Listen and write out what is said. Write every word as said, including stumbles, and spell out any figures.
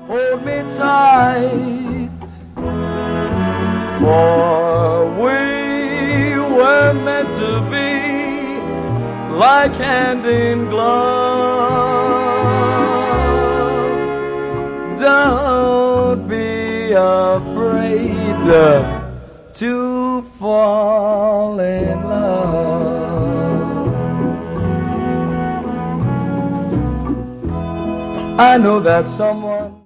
hold me tight, for we were meant to be like hand in glove. Don't be afraid to fall in love. I know that someone